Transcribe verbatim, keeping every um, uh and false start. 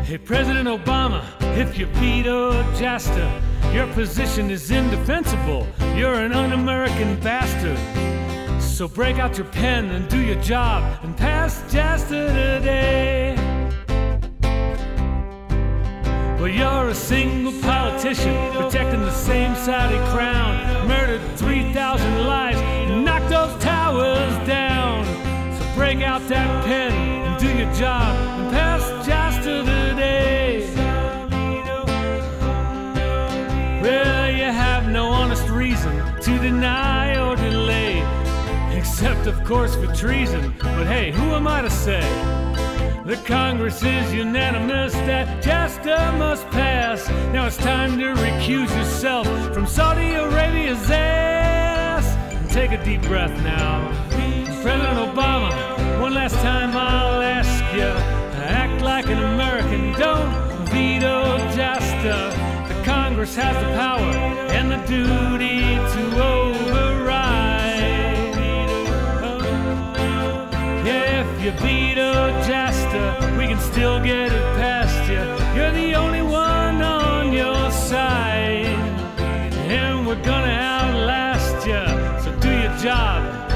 Hey, President Obama, if you veto JASTA, your position is indefensible. You're an un-American bastard. So break out your pen and do your job and pass JASTA today. Well, you're a single politician protecting the same Saudi crown, murdered three thousand lives and knocked those towers down. So break out that pen and do your job and pass JASTA today. Well, you have no honest reason to deny or delay, except of course for treason, but hey, who am I to say? The Congress is unanimous that JASTA must pass. Now it's time to recuse yourself from Saudi Arabia's ass. And take a deep breath now. President Obama, one last time I'll ask you, act like an American, don't veto JASTA. The Congress has the power and the duty to override. Yeah, if you veto JASTA, we can still get it past you. You're the only one on your side, and we're gonna outlast you. So do your job.